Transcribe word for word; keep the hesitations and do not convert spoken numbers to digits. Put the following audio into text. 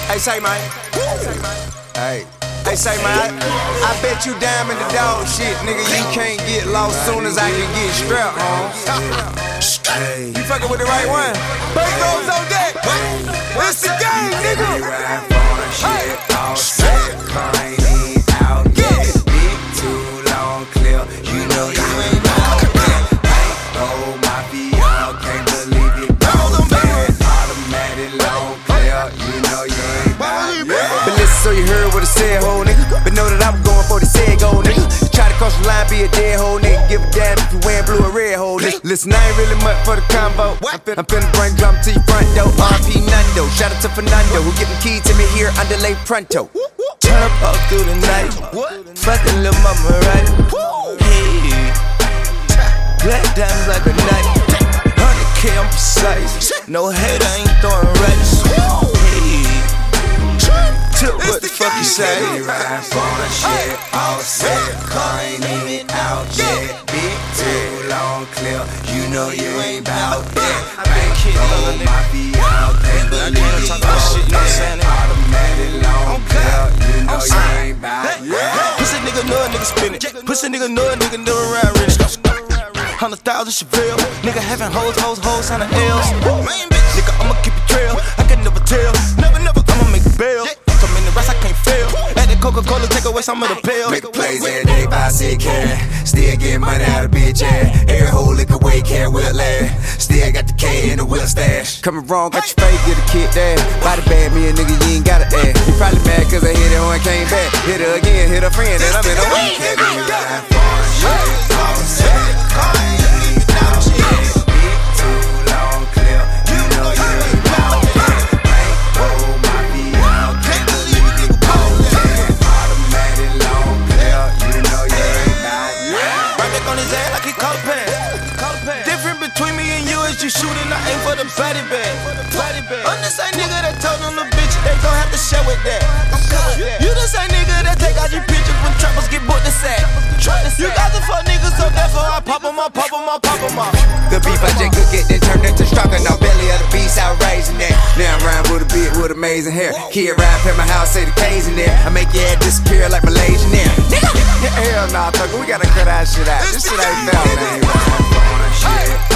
Hey, say, man. Hey. Hey, say, man, I, I bet you dime in the dog shit, nigga. You can't get lost soon as I can get strapped, huh? Hey. You fucking with the right one? Bank rolls on deck. It's the game, nigga. Hey. I ain't even out yet. Big too long, clear. You know you ain't out yet. Oh, my V R, can't believe it. Automatic long, clear. You know you ain't out yet. But listen, so you heard what I said, ho, nigga. But know that I'm going for the said go, nigga. You try to cross the line, be a dead hoe, nigga. Give a damn if you wearing blue or red, hoe, nigga. Listen, I ain't really much for the combo. I'm finna, I'm finna bring drum to your front door. R P Nando, shout out to Fernando, who give the key to me here underlay pronto. Turn up all through the night. Fucking lil' mama, right? Hey, black diamonds like a knife. one hundred K, I'm precise. No hate, I ain't throwing rights. Hey, tip what the fuck you say? Ride for the shit, all set. Car ain't even out yet. Big too long, clear. You know you ain't bout that. Bank roll, my V R, can't believe it. Automatic long, clear. You know you ain't bout that. Pussy nigga know a nigga spinning. Pussy nigga know a nigga never ride rich. Hundred thousand Chevelle. Nigga having hoes, hoes, hoes on the L's. Main bitch, nigga, I'ma keep it trail. I can never tell. Never, never, I'ma make a bail. So many rats I can't fail. At the Coca-Cola, take away some of the pills. Make plays every day, buy sick cash. Still get money out of bitch ass. Every whole lick away, can't will last. Still got the K in the wheel stash. Coming wrong, got your face, get a kid there. Body bad, me a nigga, you ain't got it there. You probably mad cause I hit her when I came back. Hit her again, hit her friend, and I'm in a week. Different between me and you is you shooting, I aim for the body bag. I'm the same nigga that told them the bitch they gon' have to share with that. You the same nigga that take out your pictures when trappers get booked to sack. You got the fuck niggas, so therefore I pop 'em up, pop 'em up, pop 'em up. The beef I just could get that turned into stronger. Now belly of the beast, I raising that. Now I'm riding with a beard with amazing hair. Kid ride past my house, say the K's in there. I make your head disappear like Malaysian air. Nigga, hell nah, thugger, we gotta cut our shit out. This shit ain't fair, man.